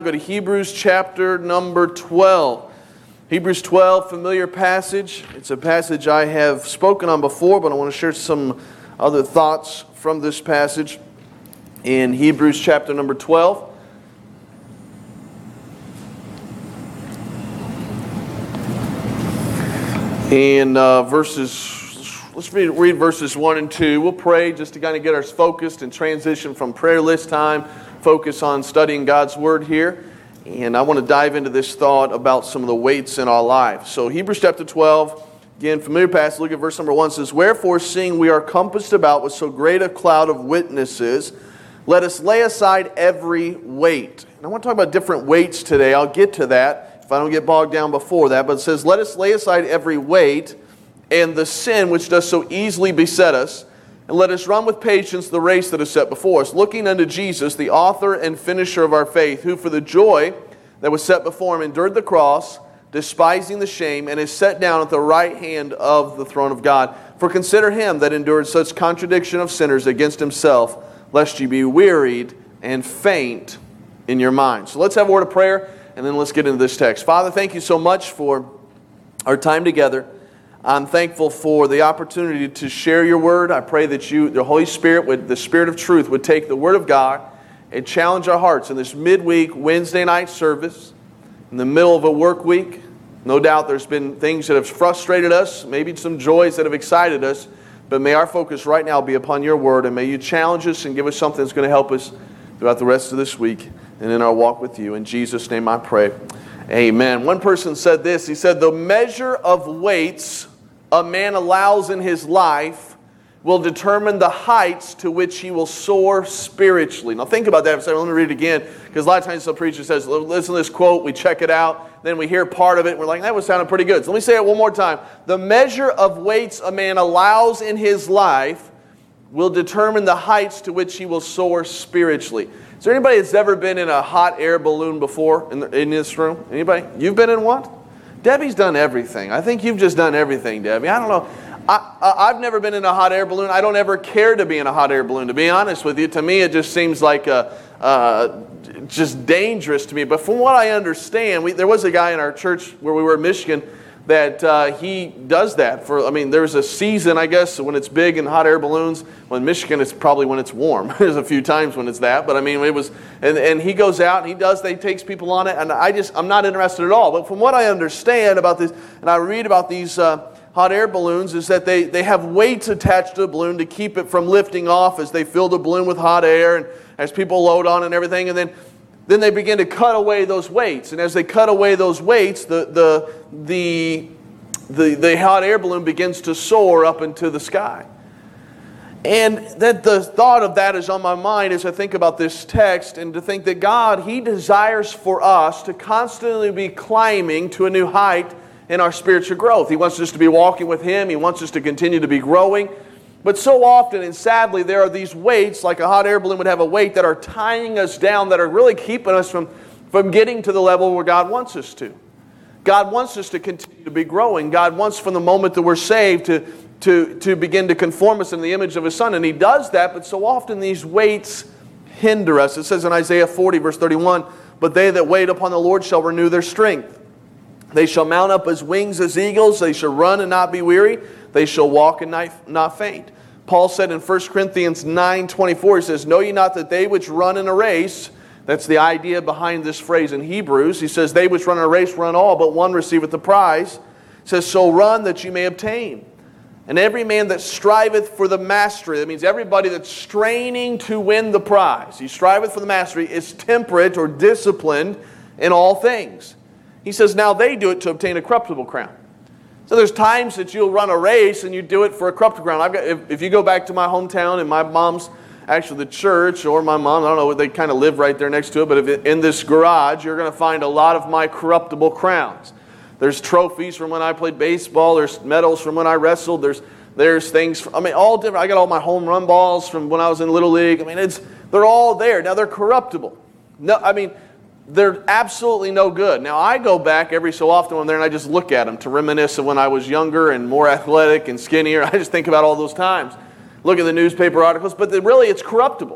Go to Hebrews chapter number 12. Hebrews 12, familiar passage. It's a passage I have spoken on before, but I want to share some other thoughts from this passage in Hebrews chapter number 12. And let's read verses 1 and 2. We'll pray just to kind of get us focused and transition from prayerless time, focus on studying God's Word here. And I want to dive into this thought about some of the weights in our lives. So Hebrews chapter 12, again, familiar passage. Look at verse number 1. It says, "Wherefore, seeing we are compassed about with so great a cloud of witnesses, let us lay aside every weight." And I want to talk about different weights today. I'll get to that if I don't get bogged down before that. But it says, "Let us lay aside every weight and the sin which does so easily beset us, and let us run with patience the race that is set before us, looking unto Jesus, the author and finisher of our faith, who for the joy that was set before him endured the cross, despising the shame, and is set down at the right hand of the throne of God. For consider him that endured such contradiction of sinners against himself, lest ye be wearied and faint in your mind." So let's have a word of prayer, and then let's get into this text. Father, thank you so much for our time together. I'm thankful for the opportunity to share your word. I pray that you, the Holy Spirit, the Spirit of truth, would take the word of God and challenge our hearts in this midweek Wednesday night service, in the middle of a work week. No doubt there's been things that have frustrated us, maybe some joys that have excited us, but may our focus right now be upon your word, and may you challenge us and give us something that's going to help us throughout the rest of this week and in our walk with you. In Jesus' name I pray. Amen. One person said this. He said, "The measure of weights a man allows in his life will determine the heights to which he will soar spiritually." Now think about that for a second. Let me read it again, because a lot of times some preacher says, listen to this quote, we check it out, then we hear part of it, and we're like, that was sounding pretty good. So let me say it one more time. The measure of weights a man allows in his life will determine the heights to which he will soar spiritually. Is there anybody that's ever been in a hot air balloon before in this room? Anybody? You've been in one? Debbie's done everything. I think you've just done everything, Debbie. I don't know. I've never been in a hot air balloon. I don't ever care to be in a hot air balloon, to be honest with you. To me, it just seems like just dangerous to me. But from what I understand, there was a guy in our church where we were in Michigan that he does that. There's a season, I guess, when it's big in hot air balloons. Well, in Michigan, it's probably when it's warm. There's a few times when it's that. But it was, and he goes out and he takes people on it. And I'm not interested at all. But from what I understand about this, and I read about these hot air balloons, is that they have weights attached to the balloon to keep it from lifting off as they fill the balloon with hot air and as people load on and everything. And then they begin to cut away those weights. And as they cut away those weights, the hot air balloon begins to soar up into the sky. And that the thought of that is on my mind as I think about this text, and to think that God, He desires for us to constantly be climbing to a new height in our spiritual growth. He wants us to be walking with Him. He wants us to continue to be growing. But so often, and sadly, there are these weights, like a hot air balloon would have a weight, that are tying us down, that are really keeping us from getting to the level where God wants us to. God wants us to continue to be growing. God wants, from the moment that we're saved, to begin to conform us in the image of His Son. And He does that, but so often these weights hinder us. It says in Isaiah 40, verse 31, "But they that wait upon the Lord shall renew their strength. They shall mount up as wings as eagles. They shall run and not be weary. They shall walk and not faint." Paul said in 1 Corinthians 9:24, he says, "Know ye not that they which run in a race," that's the idea behind this phrase in Hebrews. He says, "They which run in a race run all, but one receiveth the prize." He says, "So run that you may obtain. And every man that striveth for the mastery," that means everybody that's straining to win the prize, he striveth for the mastery, "is temperate," or disciplined, "in all things." He says, "Now they do it to obtain a corruptible crown." So there's times that you'll run a race and you do it for a corruptible crown. If you go back to my hometown, and my mom's actually the church, or my mom, I don't know, they kind of live right there next to it, but in this garage, you're going to find a lot of my corruptible crowns. There's trophies from when I played baseball. There's medals from when I wrestled. There's things, all different. I got all my home run balls from when I was in Little League. They're all there. Now, they're corruptible. They're absolutely no good. Now, I go back every so often when I'm there and I just look at them to reminisce of when I was younger and more athletic and skinnier. I just think about all those times. Look at the newspaper articles, but really it's corruptible.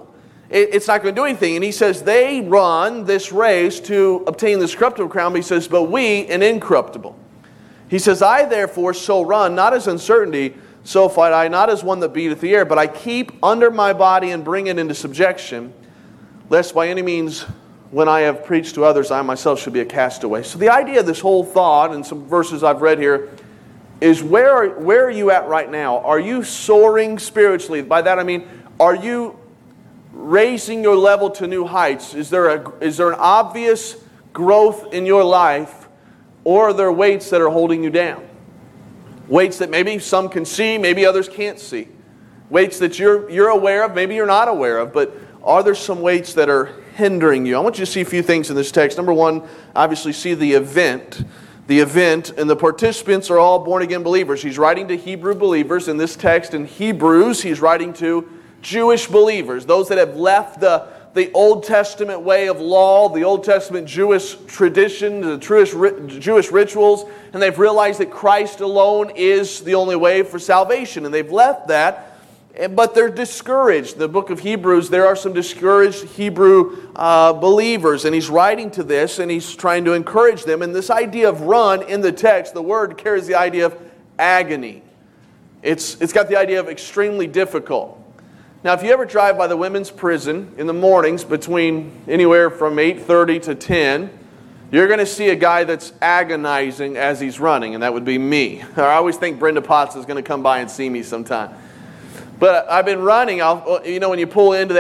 it's not going to do anything. And he says they run this race to obtain this corruptible crown, but he says, but we an incorruptible. He says, I therefore so run, not as uncertainty, so fight I, not as one that beateth the air, but I keep under my body and bring it into subjection, lest by any means, when I have preached to others, I myself should be a castaway. So the idea of this whole thought, and some verses I've read here, is where are you at right now? Are you soaring spiritually? By that I mean, are you raising your level to new heights? Is there an obvious growth in your life, or are there weights that are holding you down? Weights that maybe some can see, maybe others can't see. Weights that you're aware of, maybe you're not aware of, but are there some weights that are hindering you? I want you to see a few things in this text. Number one, obviously see the event. The event, and the participants are all born-again believers. He's writing to Hebrew believers. In this text in Hebrews, he's writing to Jewish believers, those that have left the Old Testament way of law, the Old Testament Jewish tradition, the Jewish rituals, and they've realized that Christ alone is the only way for salvation, and they've left that. But they're discouraged. In the book of Hebrews, there are some discouraged Hebrew believers, and he's writing to this, and he's trying to encourage them. And this idea of run in the text, the word carries the idea of agony. It's got the idea of extremely difficult. Now, if you ever drive by the women's prison in the mornings between anywhere from 8:30 to 10, you're going to see a guy that's agonizing as he's running, and that would be me. I always think Brenda Potts is going to come by and see me sometime. But I've been running. When you pull into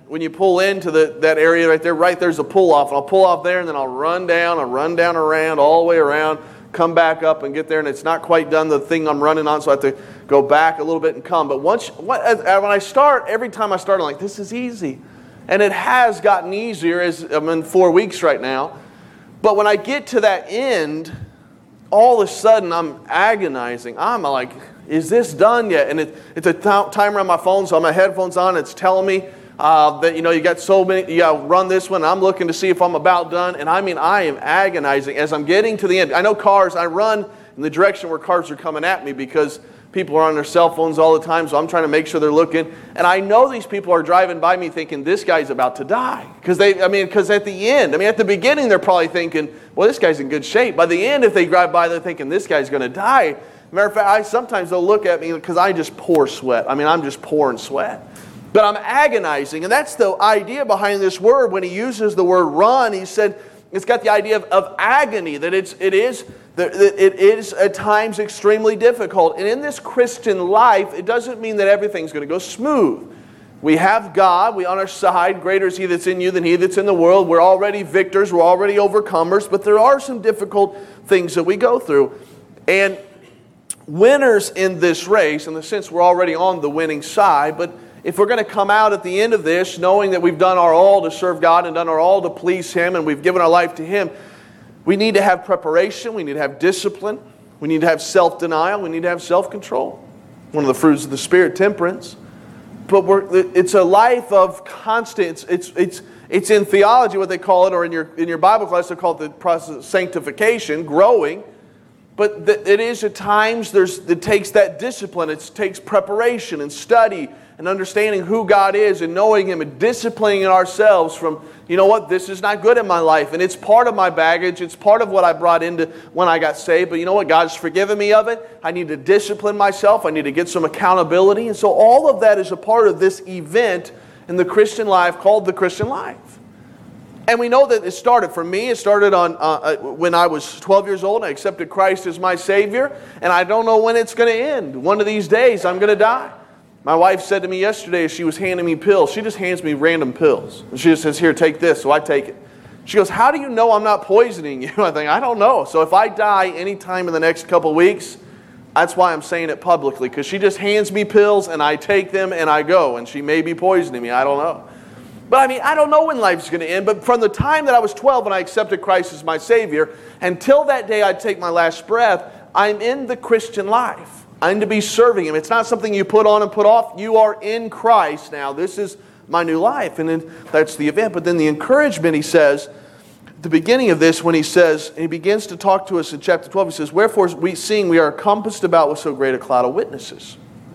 that area right there's a pull off. And I'll pull off there, and then I'll run down around, all the way around, come back up and get there, and it's not quite done the thing I'm running on, so I have to go back a little bit and come. But when I start, every time I start, I'm like, this is easy. And it has gotten easier as I'm in 4 weeks right now. But when I get to that end, all of a sudden I'm agonizing. I'm like, is this done yet? And it's a timer on my phone, so I have my headphones on. It's telling me that you got so many. You got to run this one. I'm looking to see if I'm about done. And I mean, I am agonizing as I'm getting to the end. I know cars. I run in the direction where cars are coming at me because people are on their cell phones all the time. So I'm trying to make sure they're looking. And I know these people are driving by me thinking this guy's about to die because at the end, at the beginning they're probably thinking, well, this guy's in good shape. By the end, if they drive by, they're thinking this guy's going to die. Matter of fact, sometimes they'll look at me because I just pour sweat. I'm just pouring sweat. But I'm agonizing. And that's the idea behind this word. When he uses the word run, he said it's got the idea of agony, that it is at times extremely difficult. And in this Christian life, it doesn't mean that everything's going to go smooth. We have God. We on our side. Greater is he that's in you than he that's in the world. We're already victors. We're already overcomers. But there are some difficult things that we go through. And winners in this race, in the sense we're already on the winning side, but if we're going to come out at the end of this knowing that we've done our all to serve God and done our all to please him and we've given our life to him, we need to have preparation, we need to have discipline, we need to have self-denial, we need to have self-control. One of the fruits of the Spirit, temperance. But it's a life of constant, it's in theology what they call it, or in your Bible class they call it the process of sanctification, growing. But it is at times, it takes that discipline. It takes preparation and study and understanding who God is and knowing him and disciplining ourselves from, this is not good in my life. And it's part of my baggage. It's part of what I brought into when I got saved. But you know what? God's forgiven me of it. I need to discipline myself. I need to get some accountability. And so all of that is a part of this event in the Christian life called the Christian life. And we know that it started, for me, it started when I was 12 years old. I accepted Christ as my Savior. And I don't know when it's going to end. One of these days, I'm going to die. My wife said to me yesterday as she was handing me pills, she just hands me random pills. And she just says, here, take this. So I take it. She goes, how do you know I'm not poisoning you? I think, I don't know. So if I die anytime in the next couple weeks, that's why I'm saying it publicly. Because she just hands me pills and I take them and I go. And she may be poisoning me. I don't know. But I don't know when life's going to end. But from the time that I was 12 and I accepted Christ as my Savior, until that day I'd take my last breath, I'm in the Christian life. I'm to be serving him. It's not something you put on and put off. You are in Christ now. This is my new life. And then that's the event. But then the encouragement, he says, at the beginning of this, when he says, and he begins to talk to us in chapter 12, he says, wherefore we are encompassed about with so great a cloud of witnesses.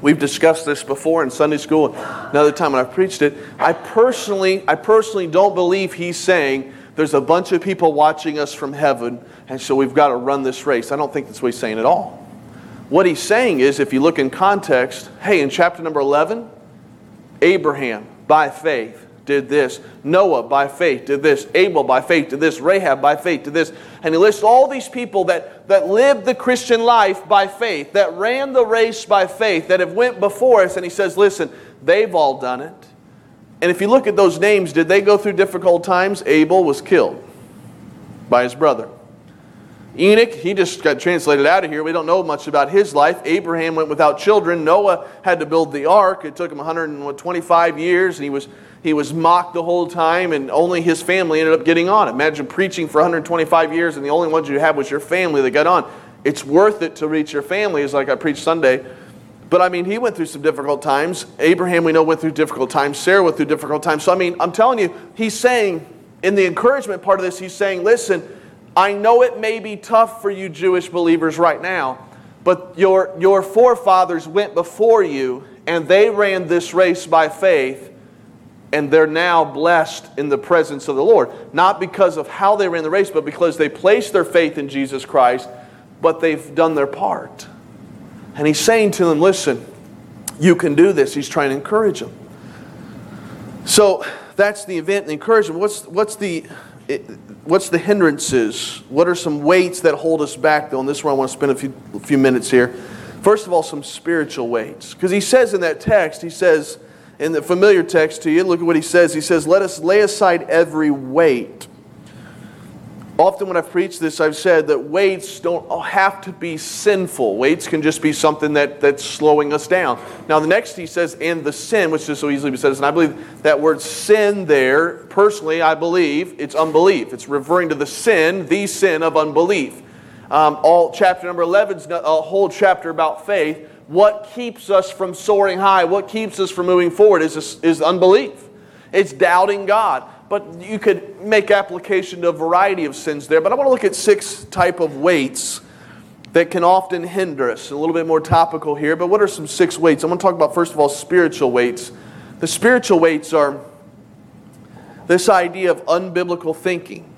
We've discussed this before in Sunday school, another time when I've preached it. I personally don't believe he's saying there's a bunch of people watching us from heaven, and so we've got to run this race. I don't think that's what he's saying at all. What he's saying is, if you look in context, hey, in chapter number 11, Abraham, by faith, did this. Noah, by faith, did this. Abel, by faith, did this. Rahab, by faith, did this. And he lists all these people that lived the Christian life by faith, that ran the race by faith, that have went before us. And he says, listen, they've all done it. And if you look at those names, did they go through difficult times? Abel was killed by his brother. Enoch, he just got translated out of here. We don't know much about his life. Abraham went without children. Noah had to build the ark. It took him 125 years, and he was mocked the whole time, and only his family ended up getting on. Imagine preaching for 125 years, and the only ones you had was your family that got on. It's worth it to reach your family, is like I preached Sunday. But I mean, he went through some difficult times. Abraham, we know, went through difficult times. Sarah went through difficult times. So I mean, I'm telling you, he's saying, in the encouragement part of this, he's saying, listen, I know it may be tough for you Jewish believers right now, but your forefathers went before you, and they ran this race by faith, and they're now blessed in the presence of the Lord. Not because of how they ran the race, but because they placed their faith in Jesus Christ, but they've done their part. And he's saying to them, listen, you can do this. He's trying to encourage them. So that's the event and the encouragement. What's the hindrances? What are some weights that hold us back, though? And this is where I want to spend a few minutes here. First of all, some spiritual weights. Because he says in that text, he says, in the familiar text to you, look at what he says. He says, let us lay aside every weight. Often when I've preached this, I've said that weights don't have to be sinful. Weights can just be something that's slowing us down. Now the next he says, and the sin, which is so easily said, and I believe that word sin there, personally, I believe it's unbelief. It's referring to the sin of unbelief. All chapter number 11 is a whole chapter about faith. What keeps us from soaring high, what keeps us from moving forward is unbelief. It's doubting God. But you could make application to a variety of sins there. But I want to look at 6 type of weights that can often hinder us. A little bit more topical here, but what are some 6 weights? I want to talk about, first of all, spiritual weights. The spiritual weights are this idea of unbiblical thinking.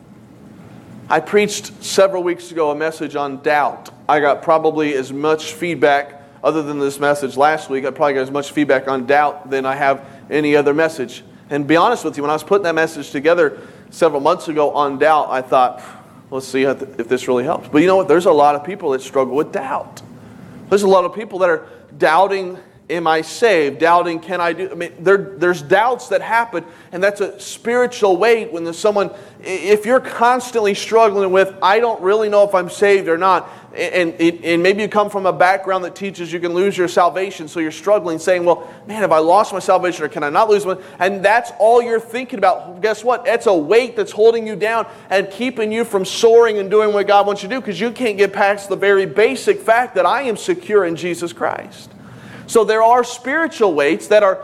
I preached several weeks ago a message on doubt. I got probably as much feedback, other than this message last week, I probably got as much feedback on doubt than I have any other message. And to be honest with you, when I was putting that message together several months ago on doubt, I thought, let's see if this really helps. But you know what? There's a lot of people that struggle with doubt. There's a lot of people that are doubting, am I saved? Doubting, can I do? I mean, there's doubts that happen, and that's a spiritual weight when there's someone, if you're constantly struggling with, I don't really know if I'm saved or not, and maybe you come from a background that teaches you can lose your salvation, so you're struggling, saying, well, man, have I lost my salvation, or can I not lose one? And that's all you're thinking about. Guess what? It's a weight that's holding you down and keeping you from soaring and doing what God wants you to do, because you can't get past the very basic fact that I am secure in Jesus Christ. So there are spiritual weights that are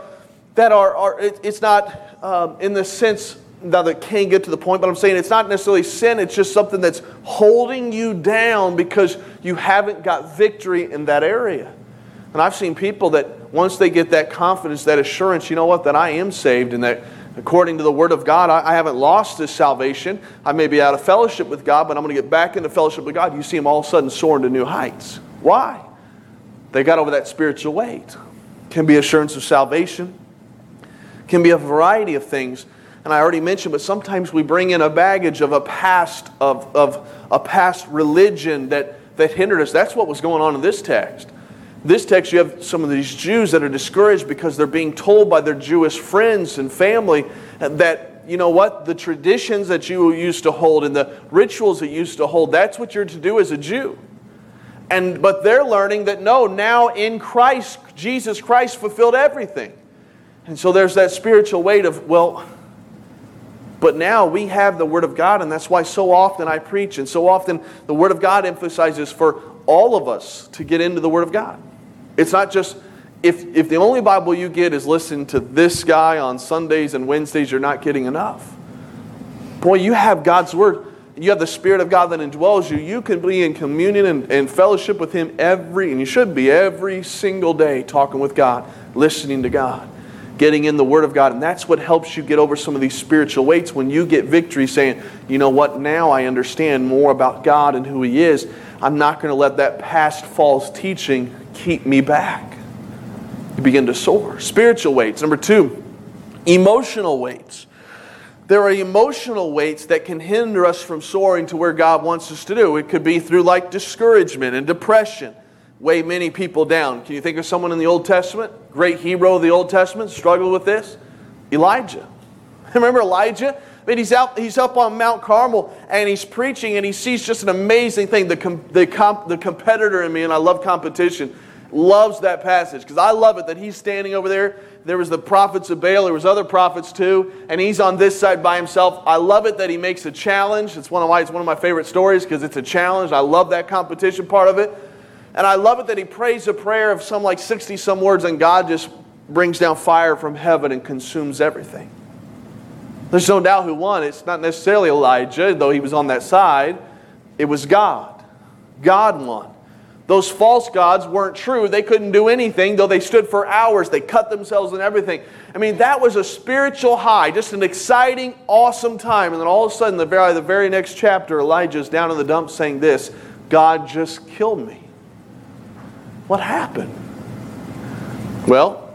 it's not in the sense that it can get to the point, but I'm saying it's not necessarily sin, it's just something that's holding you down because you haven't got victory in that area. And I've seen people that once they get that confidence, that assurance, you know what, that I am saved, and that according to the Word of God, I haven't lost this salvation. I may be out of fellowship with God, but I'm going to get back into fellowship with God. You see them all of a sudden soaring to new heights. Why? They got over that spiritual weight. Can be assurance of salvation. Can be a variety of things. And I already mentioned, but sometimes we bring in a baggage of a past of a past religion that hindered us. That's what was going on in this text. This text, you have some of these Jews that are discouraged because they're being told by their Jewish friends and family that, you know what, the traditions that you used to hold and the rituals that you used to hold, that's what you're to do as a Jew. But they're learning that no, now in Christ, Jesus Christ fulfilled everything. And so there's that spiritual weight of, well, but now we have the Word of God, and that's why so often I preach, and so often the Word of God emphasizes for all of us to get into the Word of God. It's not just, if the only Bible you get is listen to this guy on Sundays and Wednesdays, you're not getting enough. Boy, you have God's Word. you have the Spirit of God that indwells you, you can be in communion and fellowship with Him and you should be every single day talking with God, listening to God, getting in the Word of God. And that's what helps you get over some of these spiritual weights when you get victory, saying, you know what, now I understand more about God and who He is. I'm not going to let that past false teaching keep me back. You begin to soar. Spiritual weights. Number 2, emotional weights. There are emotional weights that can hinder us from soaring to where God wants us to do. It could be through like discouragement and depression. Weigh many people down. Can you think of someone in the Old Testament? Great hero of the Old Testament struggled with this? Elijah. Remember Elijah? I mean, he's up on Mount Carmel and he's preaching and he sees just an amazing thing. The competitor in me, and I love competition, loves that passage because I love it that he's standing over there. There was the prophets of Baal. There was other prophets too, and he's on this side by himself. I love it that he makes a challenge. It's one of my favorite stories because it's a challenge. I love that competition part of it, and I love it that he prays a prayer of some like 60 some words, and God just brings down fire from heaven and consumes everything. There's no doubt who won. It's not necessarily Elijah, though he was on that side. It was God. God won. Those false gods weren't true. They couldn't do anything, though they stood for hours. They cut themselves and everything. I mean, that was a spiritual high, just an exciting, awesome time. And then all of a sudden, the very next chapter, Elijah's down in the dumps saying this, God just killed me. What happened? Well,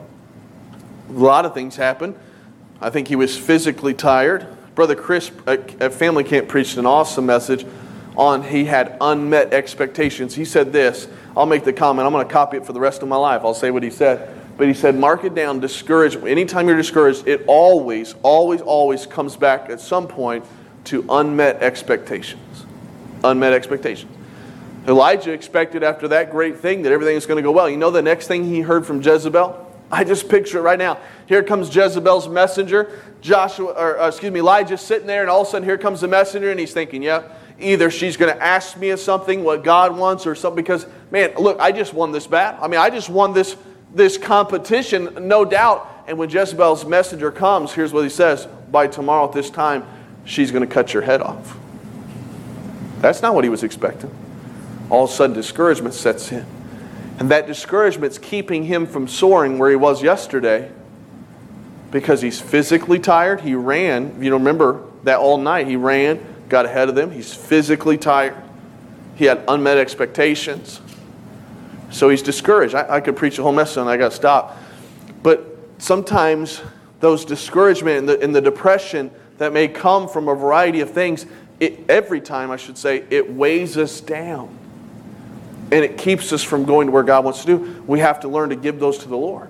a lot of things happened. I think he was physically tired. Brother Chris at Family Camp preached an awesome message on he had unmet expectations. He said this, I'll make the comment, I'm going to copy it for the rest of my life. I'll say what he said. But he said, mark it down, discouragement. Anytime you're discouraged, it always comes back at some point to unmet expectations. Unmet expectations. Elijah expected after that great thing that everything was going to go well. You know the next thing he heard from Jezebel? I just picture it right now. Here comes Jezebel's messenger. Elijah's sitting there, and all of a sudden here comes the messenger, and he's thinking, yeah, either she's going to ask me of something, what God wants, or something, because, man, look, I just won this battle. I mean, I just won this competition, no doubt. And when Jezebel's messenger comes, here's what he says, by tomorrow at this time, she's going to cut your head off. That's not what he was expecting. All of a sudden, discouragement sets in. And that discouragement's keeping him from soaring where he was yesterday because he's physically tired. He ran. You remember that all night. He ran, got ahead of them. He's physically tired. He had unmet expectations. So he's discouraged. I could preach a whole message on it. I got to stop. But sometimes those discouragement and the depression that may come from a variety of things, every time I should say, it weighs us down. And it keeps us from going to where God wants to do. We have to learn to give those to the Lord.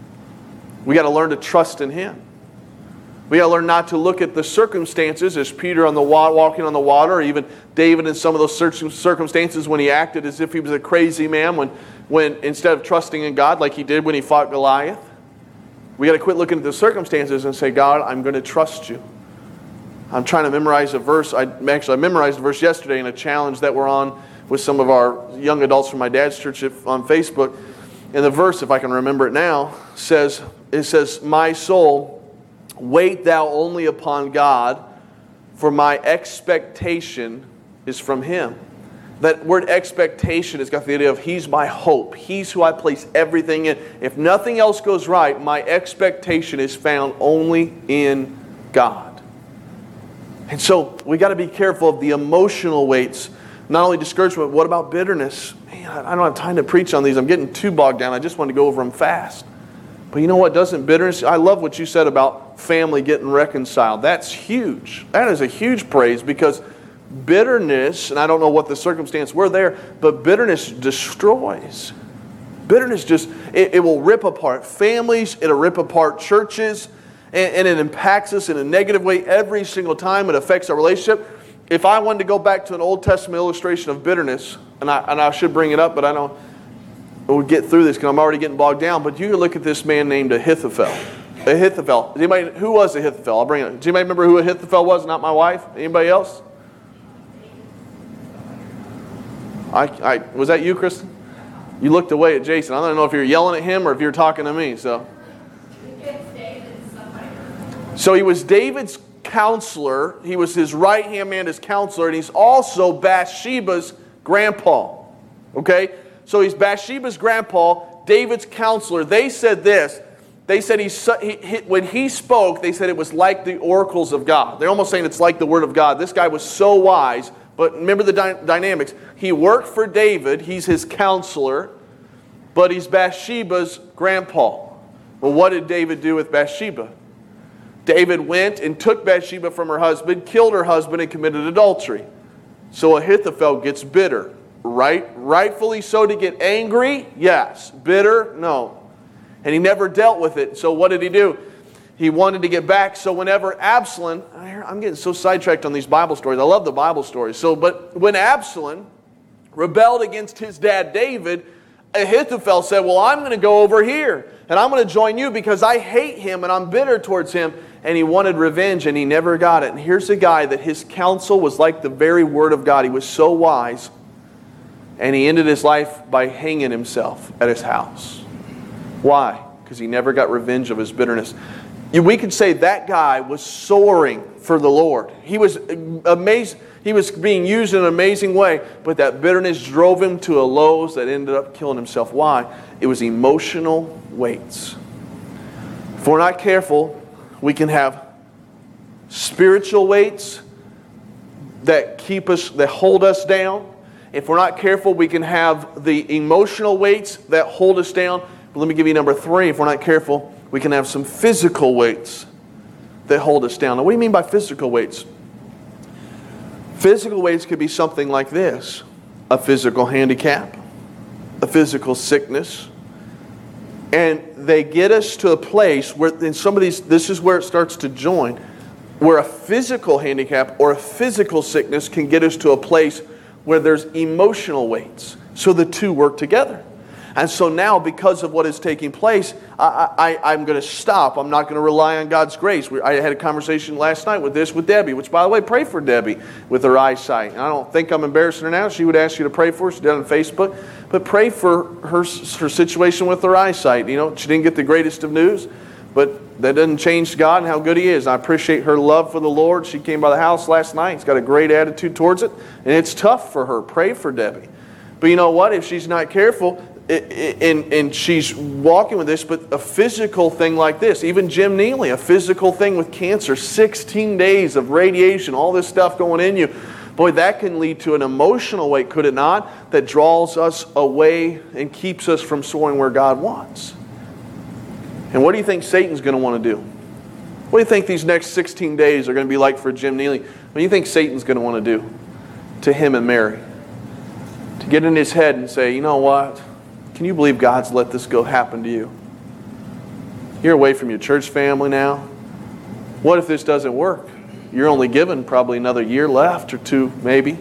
We got to learn to trust in Him. We got to learn not to look at the circumstances as Peter on the walking on the water, or even David in some of those circumstances when he acted as if he was a crazy man when instead of trusting in God like he did when he fought Goliath. We got to quit looking at the circumstances and say, God, I'm going to trust you. I'm trying to memorize a verse. I memorized a verse yesterday in a challenge that we're on with some of our young adults from my dad's church on Facebook. And the verse, if I can remember it now, says, my soul, wait thou only upon God, for my expectation is from Him. That word expectation has got the idea of He's my hope. He's who I place everything in. If nothing else goes right, my expectation is found only in God. And so we got to be careful of the emotional weights. Not only discouragement, but what about bitterness? Man, I don't have time to preach on these. I'm getting too bogged down. I just want to go over them fast. But you know what? Doesn't bitterness... I love what you said about family getting reconciled. That's huge. That is a huge praise because bitterness, and I don't know what the circumstance were there, but bitterness destroys. Bitterness just... It will rip apart families. It'll rip apart churches. And it impacts us in a negative way every single time. It affects our relationship. If I wanted to go back to an Old Testament illustration of bitterness, and I should bring it up, but I don't... We'll get through this because I'm already getting bogged down. But you can look at this man named Ahithophel. Ahithophel. Who was Ahithophel? I'll bring it. Does anybody remember who Ahithophel was? Not my wife. Anybody else? Was that you, Kristen? You looked away at Jason. I don't know if you're yelling at him or if you're talking to me. So he was David's counselor. He was his right-hand man, his counselor, and he's also Bathsheba's grandpa. Okay? So he's Bathsheba's grandpa, David's counselor. They said this. They said when he spoke, they said it was like the oracles of God. They're almost saying it's like the word of God. This guy was so wise. But remember the dynamics. He worked for David. He's his counselor. But he's Bathsheba's grandpa. Well, what did David do with Bathsheba? David went and took Bathsheba from her husband, killed her husband, and committed adultery. So Ahithophel gets bitter. Rightfully so to get angry? Yes. Bitter? No. And he never dealt with it. So what did he do? He wanted to get back. So whenever Absalom, I'm getting so sidetracked on these Bible stories. I love the Bible stories. But when Absalom rebelled against his dad David, Ahithophel said, well, I'm going to go over here. And I'm going to join you because I hate him and I'm bitter towards him. And he wanted revenge and he never got it. And here's a guy that his counsel was like the very word of God. He was so wise. And he ended his life by hanging himself at his house. Why? Because he never got revenge of his bitterness. We could say that guy was soaring for the Lord. He was amazing. He was being used in an amazing way. But that bitterness drove him to a lows that ended up killing himself. Why? It was emotional weights. If we're not careful, we can have spiritual weights that keep us, that hold us down. If we're not careful, we can have the emotional weights that hold us down. But let me give you number 3. If we're not careful, we can have some physical weights that hold us down. Now, what do you mean by physical weights? Physical weights could be something like this: a physical handicap, a physical sickness. And they get us to a place where, in some of these, this is where it starts to join, where a physical handicap or a physical sickness can get us to a place where there's emotional weights. So the two work together. And so now, because of what is taking place, I'm going to stop. I'm not going to rely on God's grace. I had a conversation last night with Debbie, which, by the way, pray for Debbie with her eyesight. And I don't think I'm embarrassing her now. She would ask you to pray for her. She did it on Facebook. But pray for her situation with her eyesight. You know, she didn't get the greatest of news, but that doesn't change God and how good He is. I appreciate her love for the Lord. She came by the house last night. She's got a great attitude towards it. And it's tough for her. Pray for Debbie. But you know what? If she's not careful, and she's walking with this, but a physical thing like this, even Jim Neely, a physical thing with cancer, 16 days of radiation, all this stuff going in you, boy, that can lead to an emotional weight, could it not, that draws us away and keeps us from soaring where God wants. And what do you think Satan's going to want to do? What do you think these next 16 days are going to be like for Jim Neely? What do you think Satan's going to want to do to him and Mary? To get in his head and say, you know what? Can you believe God's let this go happen to you? You're away from your church family now. What if this doesn't work? You're only given probably another year left or 2 maybe.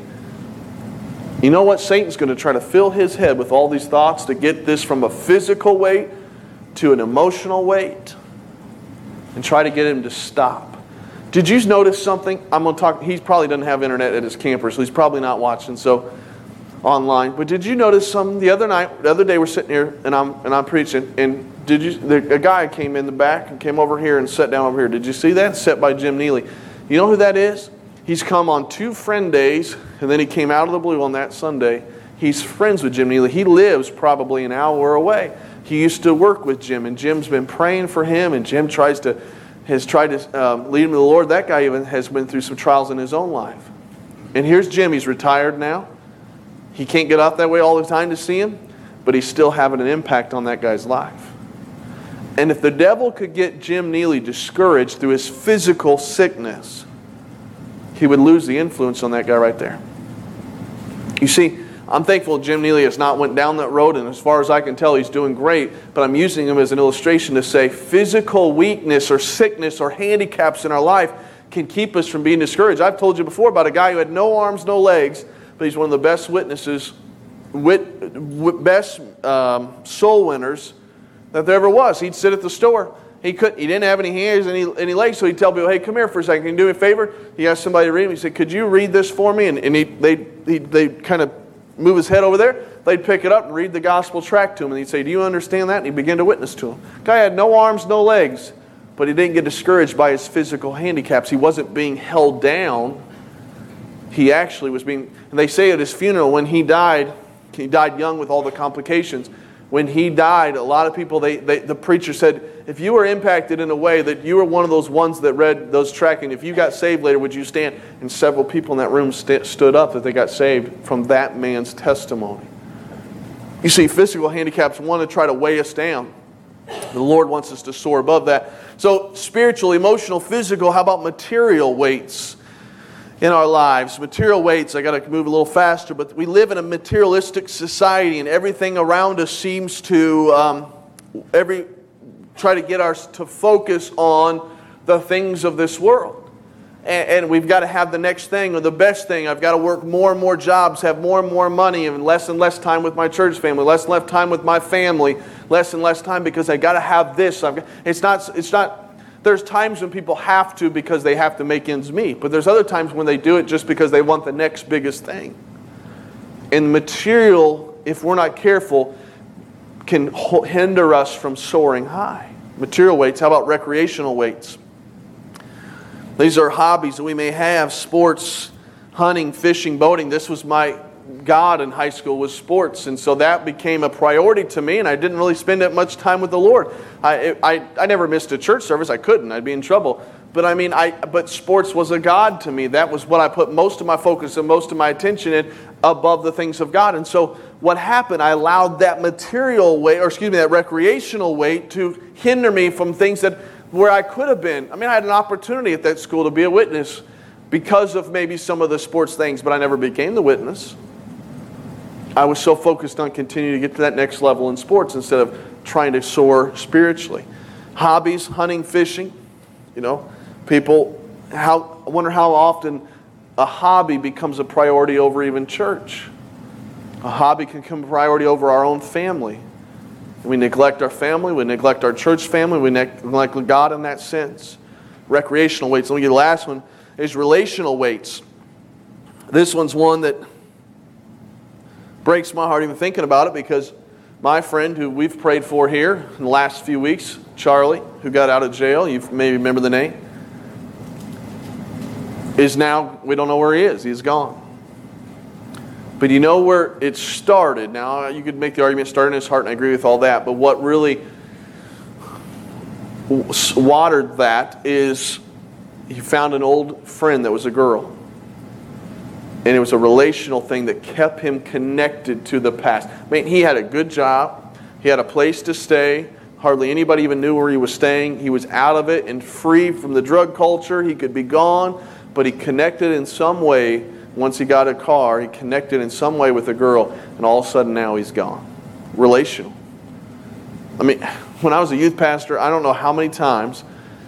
You know what? Satan's going to try to fill his head with all these thoughts to get this from a physical weight to an emotional weight and try to get him to stop. Did you notice something? I'm going to talk. He probably doesn't have internet at his camper, so he's probably not watching. So online, but did you notice the other day we're sitting here and I'm preaching, and a guy came in the back and came over here and sat down over here. Did you see that? Sat by Jim Neely. You know who that is? He's come on 2 friend days, and then he came out of the blue on that Sunday. He's friends with Jim Neely. He lives probably an hour away. He used to work with Jim, and Jim's been praying for him, and Jim has tried to lead him to the Lord. That guy even has been through some trials in his own life. And here's Jim. He's retired now. He can't get out that way all the time to see him, but he's still having an impact on that guy's life. And if the devil could get Jim Neely discouraged through his physical sickness, he would lose the influence on that guy right there. You see, I'm thankful Jim Neely has not went down that road, and as far as I can tell, he's doing great, but I'm using him as an illustration to say physical weakness or sickness or handicaps in our life can keep us from being discouraged. I've told you before about a guy who had no arms, no legs, but he's one of the best witnesses, best soul winners that there ever was. He'd sit at the store. He didn't have any hands, any legs, so he'd tell people, hey, come here for a second. Can you do me a favor? He asked somebody to read him. He said, could you read this for me? And they'd kind of move his head over there. They'd pick it up and read the gospel tract to him. And he'd say, do you understand that? And he'd begin to witness to him. Guy had no arms, no legs, but he didn't get discouraged by his physical handicaps. He wasn't being held down. He actually was being, and they say at his funeral when he died young with all the complications. When he died, a lot of people, the preacher said, if you were impacted in a way that you were one of those ones that read those tracking, if you got saved later, would you stand? And several people in that room stood up that they got saved from that man's testimony. You see, physical handicaps want to try to weigh us down. The Lord wants us to soar above that. So spiritual, emotional, physical, how about material weights in our lives? Material weights, I got to move a little faster, but we live in a materialistic society and everything around us seems to try to get us to focus on the things of this world. And we've got to have the next thing or the best thing. I've got to work more and more jobs, have more and more money, and less time with my church family, less and less time with my family, less and less time because I got to have this. It's not. There's times when people have to because they have to make ends meet, but there's other times when they do it just because they want the next biggest thing. And material, if we're not careful, can hinder us from soaring high. Material weights. How about recreational weights? These are hobbies that we may have: sports, hunting, fishing, boating. This was my God in high school, was sports, and so that became a priority to me, and I didn't really spend that much time with the Lord. I never missed a church service. I couldn't. I'd be in trouble. But sports was a God to me. That was what I put most of my focus and most of my attention in, above the things of God. And so what happened, I allowed that that recreational weight to hinder me from things where I could have been. I had an opportunity at that school to be a witness because of maybe some of the sports things, but I never became the witness. I was so focused on continuing to get to that next level in sports instead of trying to soar spiritually. Hobbies, hunting, fishing. People, I wonder how often a hobby becomes a priority over even church. A hobby can become a priority over our own family. We neglect our family, we neglect our church family, we neglect God in that sense. Recreational weights. Let me get the last one, is relational weights. This one's one that breaks my heart even thinking about it, because my friend who we've prayed for here in the last few weeks, Charlie, who got out of jail, you maybe remember the name, is now, we don't know where he is. He's gone. But you know where it started. Now, you could make the argument it started in his heart, and I agree with all that. But what really watered that is he found an old friend that was a girl. And it was a relational thing that kept him connected to the past. He had a good job. He had a place to stay. Hardly anybody even knew where he was staying. He was out of it and free from the drug culture. He could be gone, but he connected in some way. Once he got a car, he connected in some way with a girl, and all of a sudden now he's gone. Relational. When I was a youth pastor, I don't know how many times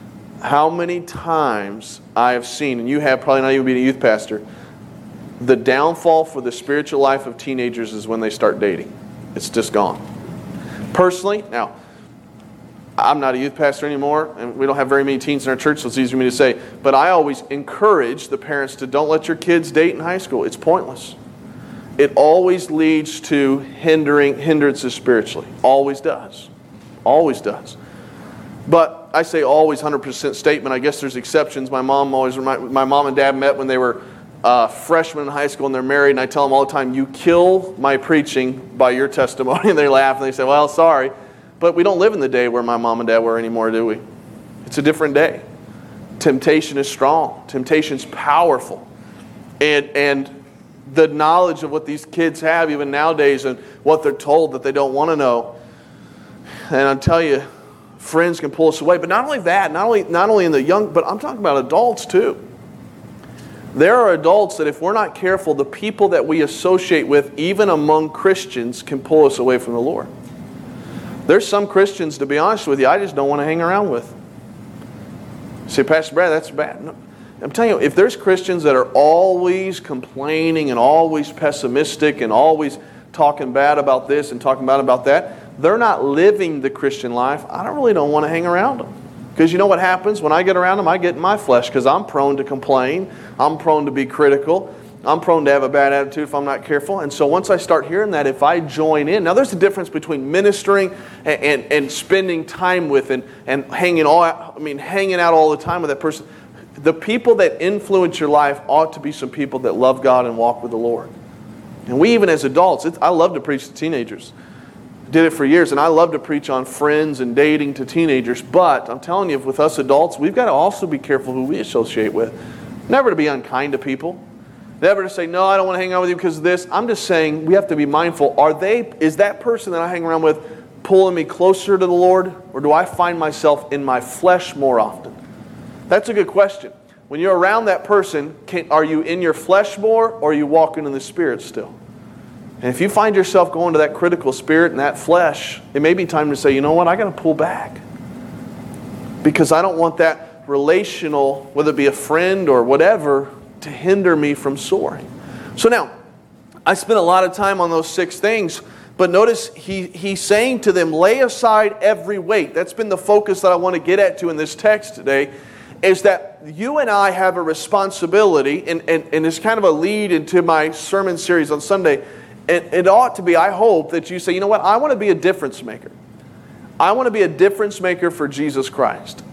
I have seen, and you have probably not even been a youth pastor, the downfall for the spiritual life of teenagers is when they start dating. It's just gone. Personally, now, I'm not a youth pastor anymore, and we don't have very many teens in our church, so it's easy for me to say. But I always encourage the parents to don't let your kids date in high school. It's pointless. It always leads to hindrances spiritually. Always does. Always does. But I say always 100% statement. I guess there's exceptions. My mom and dad met when they were freshmen in high school, and they're married, and I tell them all the time, you kill my preaching by your testimony. And they laugh, and they say, well, sorry. But we don't live in the day where my mom and dad were anymore, do we? It's a different day. Temptation is strong. Temptation's powerful. And the knowledge of what these kids have even nowadays and what they're told that they don't want to know. And I'll tell you, friends can pull us away. But not only that, not only in the young, but I'm talking about adults too. There are adults that if we're not careful, the people that we associate with, even among Christians, can pull us away from the Lord. There's some Christians, to be honest with you, I just don't want to hang around with. You say, Pastor Brad, that's bad. No. I'm telling you, if there's Christians that are always complaining and always pessimistic and always talking bad about this and talking bad about that, they're not living the Christian life. I don't want to hang around them. Because you know what happens? When I get around them, I get in my flesh because I'm prone to complain. I'm prone to be critical. I'm prone to have a bad attitude if I'm not careful. And so once I start hearing that, if I join in, now there's a difference between ministering and spending time with and hanging out all the time with that person. The people that influence your life ought to be some people that love God and walk with the Lord. And we, even as adults, I love to preach to teenagers. Did it for years, and I love to preach on friends and dating to teenagers. But I'm telling you, with us adults, we've got to also be careful who we associate with. Never to be unkind to people. Never to say, no, I don't want to hang out with you because of this. I'm just saying we have to be mindful. Is that person that I hang around with pulling me closer to the Lord? Or do I find myself in my flesh more often? That's a good question. When you're around that person, are you in your flesh more or are you walking in the Spirit still? And if you find yourself going to that critical spirit and that flesh, it may be time to say, you know what, I got to pull back. Because I don't want that relational, whether it be a friend or whatever, to hinder me from soaring. So now, I spent a lot of time on those 6 things, but notice he's saying to them, lay aside every weight. That's been the focus that I want to get at in this text today, is that you and I have a responsibility, and it's kind of a lead into my sermon series on Sunday. It ought to be, I hope, that you say, you know what, I want to be a difference maker. I want to be a difference maker for Jesus Christ.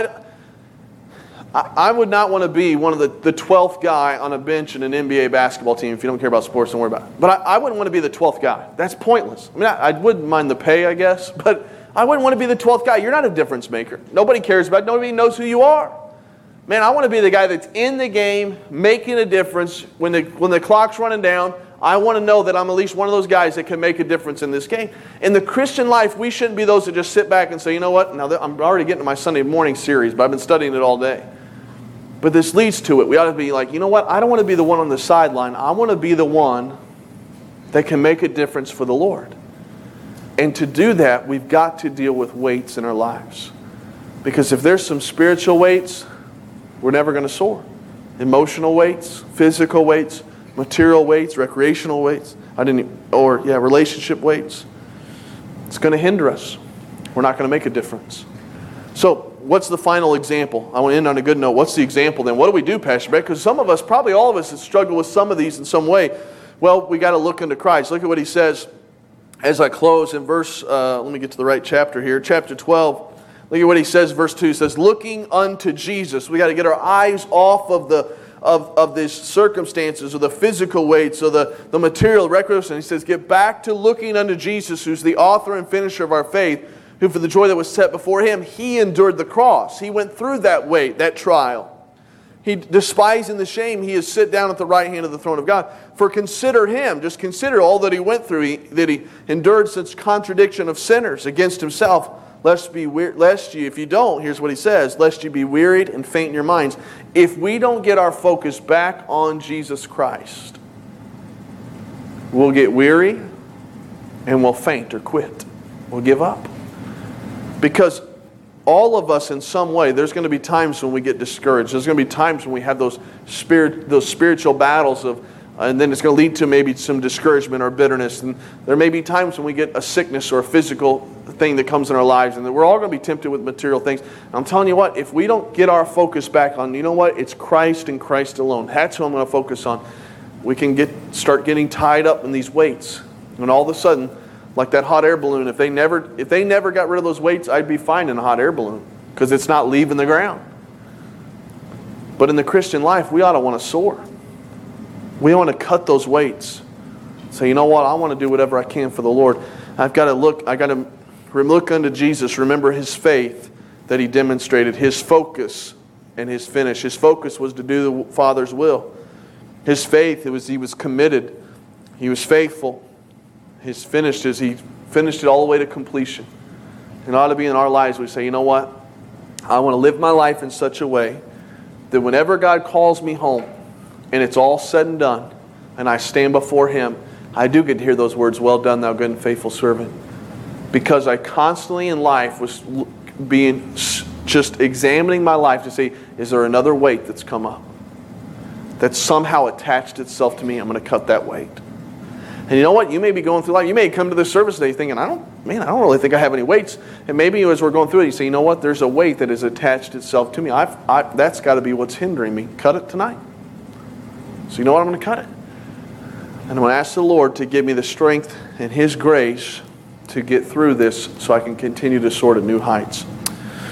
I would not want to be one of the 12th guy on a bench in an NBA basketball team. If you don't care about sports, don't worry about it. But I wouldn't want to be the 12th guy. That's pointless. I mean, I wouldn't mind the pay, I guess, but I wouldn't want to be the 12th guy. You're not a difference maker. Nobody cares about it. Nobody knows who you are. Man, I want to be the guy that's in the game, making a difference. When the clock's running down, I want to know that I'm at least one of those guys that can make a difference in this game. In the Christian life, we shouldn't be those that just sit back and say, you know what, now I'm already getting to my Sunday morning series, but I've been studying it all day. But this leads to it. We ought to be like, you know what, I don't want to be the one on the sideline. I want to be the one that can make a difference for the Lord. And to do that, we've got to deal with weights in our lives. Because if there's some spiritual weights, we're never going to soar. Emotional weights, physical weights, material weights, recreational weights, relationship weights. It's going to hinder us. We're not going to make a difference. So, what's the final example? I want to end on a good note. What's the example then? What do we do, Pastor Beck? Because some of us, probably all of us, have struggled with some of these in some way. Well, we got to look into Christ. Look at what he says as I close in verse, let me get to the right chapter here, chapter 12. Look at what he says, verse 2. He says, looking unto Jesus. We got to get our eyes off of these circumstances or the physical weights or the material records. And he says, get back to looking unto Jesus, who's the author and finisher of our faith, who for the joy that was set before him, he endured the cross. He went through that weight, that trial. He, despising the shame, he is sit down at the right hand of the throne of God. For consider him, just consider all that he went through, that he endured such contradiction of sinners against himself, lest ye, if you don't, here's what he says, lest you be wearied and faint in your minds. If we don't get our focus back on Jesus Christ, we'll get weary and we'll faint or quit. We'll give up. Because all of us in some way, there's going to be times when we get discouraged. There's going to be times when we have those spiritual battles and then it's going to lead to maybe some discouragement or bitterness. And there may be times when we get a sickness or a physical thing that comes in our lives, and we're all going to be tempted with material things. And I'm telling you what, if we don't get our focus back on, you know what, it's Christ and Christ alone. That's who I'm going to focus on. We can start getting tied up in these weights. And all of a sudden, like that hot air balloon, if they never got rid of those weights, I'd be fine in a hot air balloon because it's not leaving the ground. But in the Christian life, we ought to want to soar. We want to cut those weights. Say, you know what, I want to do whatever I can for the Lord. I got to look unto Jesus, remember his faith that he demonstrated, his focus and his finish. His focus was to do the Father's will. His faith, he was committed. He was faithful. He finished it all the way to completion. And it ought to be in our lives, we say, you know what? I want to live my life in such a way that whenever God calls me home and it's all said and done and I stand before him, I do get to hear those words, well done, thou good and faithful servant. Because I constantly in life was just examining my life to see, is there another weight that's come up that somehow attached itself to me? I'm going to cut that weight. And you know what? You may be going through life. You may come to this service today thinking, I don't really think I have any weights. And maybe as we're going through it, you say, you know what? There's a weight that has attached itself to me. That's got to be what's hindering me. Cut it tonight. So you know what? I'm going to cut it. And I'm going to ask the Lord to give me the strength and His grace to get through this so I can continue to soar to new heights.